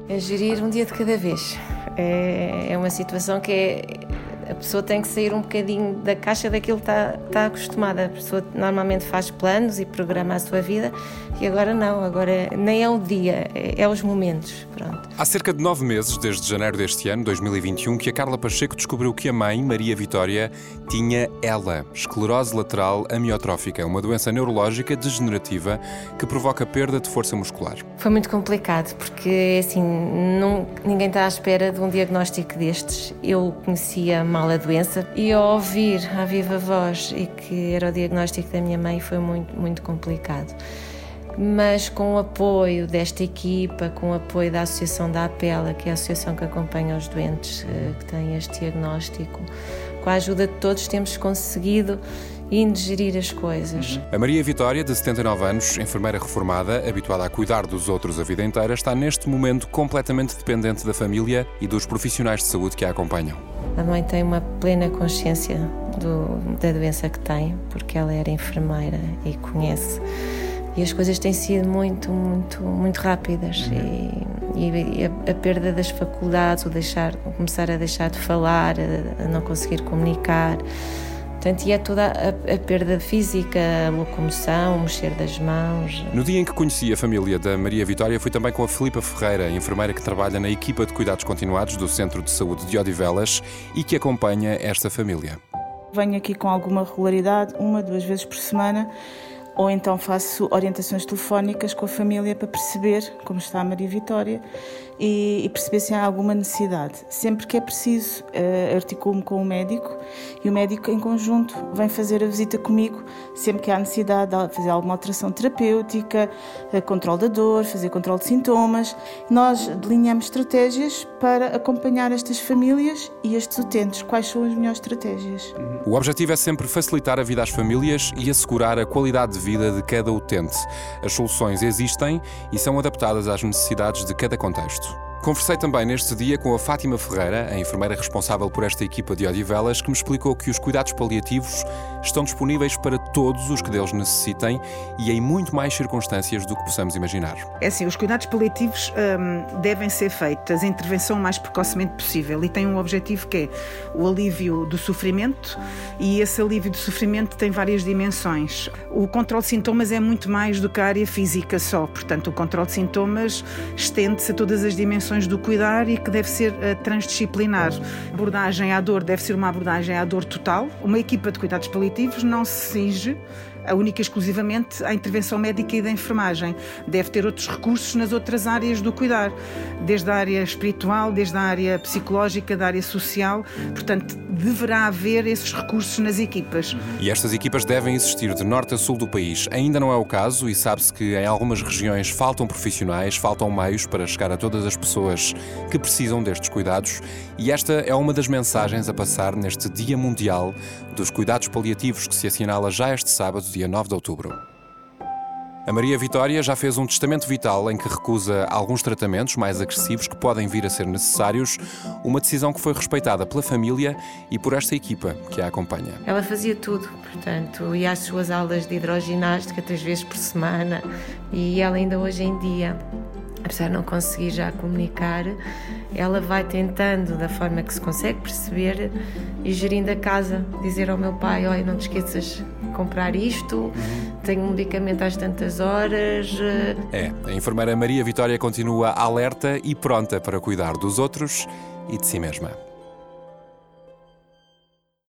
É gerir um dia de cada vez. É uma situação que a pessoa tem que sair um bocadinho da caixa daquilo que está acostumada. A pessoa normalmente faz planos e programa a sua vida e agora não, agora nem é o dia, é os momentos. Pronto. Há cerca de 9 meses, desde janeiro deste ano, 2021, que a Carla Pacheco descobriu que a mãe, Maria Vitória, tinha esclerose lateral amiotrófica, uma doença neurológica degenerativa que provoca perda de força muscular. Foi muito complicado porque assim, ninguém está à espera de um diagnóstico destes. Eu conhecia mal a doença e ao ouvir à viva voz e que era o diagnóstico da minha mãe foi muito, muito complicado. Mas com o apoio desta equipa, com o apoio da Associação da APELA, que é a associação que acompanha os doentes que têm este diagnóstico, com a ajuda de todos temos conseguido indigerir as coisas. A Maria Vitória, de 79 anos, enfermeira reformada, habituada a cuidar dos outros a vida inteira, está neste momento completamente dependente da família e dos profissionais de saúde que a acompanham. A mãe tem uma plena consciência da doença que tem, porque ela era enfermeira e conhece. E as coisas têm sido muito, muito, muito rápidas. E a perda das faculdades, começar a deixar de falar, a não conseguir comunicar. Portanto, e é toda a perda física, a locomoção, o mexer das mãos. No dia em que conheci a família da Maria Vitória, fui também com a Filipa Ferreira, enfermeira que trabalha na equipa de cuidados continuados do Centro de Saúde de Odivelas e que acompanha esta família. Venho aqui com alguma regularidade, 1-2 vezes por semana, ou então faço orientações telefónicas com a família para perceber como está a Maria Vitória e perceber se há alguma necessidade. Sempre que é preciso, articulo-me com o médico e o médico em conjunto vem fazer a visita comigo sempre que há necessidade de fazer alguma alteração terapêutica, controle da dor, fazer controle de sintomas. Nós delineamos estratégias para acompanhar estas famílias e estes utentes. Quais são as melhores estratégias? O objetivo é sempre facilitar a vida às famílias e assegurar a qualidade de vida de cada utente. As soluções existem e são adaptadas às necessidades de cada contexto. Conversei também neste dia com a Fátima Ferreira, a enfermeira responsável por esta equipa de Odivelas, que me explicou que os cuidados paliativos estão disponíveis para todos os que deles necessitem e em muito mais circunstâncias do que possamos imaginar. É assim, os cuidados paliativos devem ser feitos a intervenção o mais precocemente possível e têm um objetivo que é o alívio do sofrimento e esse alívio do sofrimento tem várias dimensões. O controle de sintomas é muito mais do que a área física só, portanto o controle de sintomas estende-se a todas as dimensões do cuidar e que deve ser transdisciplinar. A abordagem à dor deve ser uma abordagem à dor total. Uma equipa de cuidados paliativos não se cinge única e exclusivamente à intervenção médica e da enfermagem. Deve ter outros recursos nas outras áreas do cuidar, desde a área espiritual, desde a área psicológica, da área social. Portanto, deverá haver esses recursos nas equipas. E estas equipas devem existir de norte a sul do país. Ainda não é o caso e sabe-se que em algumas regiões faltam profissionais, faltam meios para chegar a todas as pessoas que precisam destes cuidados. E esta é uma das mensagens a passar neste Dia Mundial dos Cuidados Paliativos que se assinala já este sábado, dia 9 de outubro. A Maria Vitória já fez um testamento vital em que recusa alguns tratamentos mais agressivos que podem vir a ser necessários, uma decisão que foi respeitada pela família e por esta equipa que a acompanha. Ela fazia tudo, portanto, ia às suas aulas de hidroginástica 3 vezes por semana e ela ainda hoje em dia, apesar de não conseguir já comunicar, ela vai tentando da forma que se consegue perceber e gerindo a casa, dizer ao meu pai, olha, não te esqueças de comprar isto, tenho um medicamento às tantas horas. A enfermeira Maria Vitória continua alerta e pronta para cuidar dos outros e de si mesma.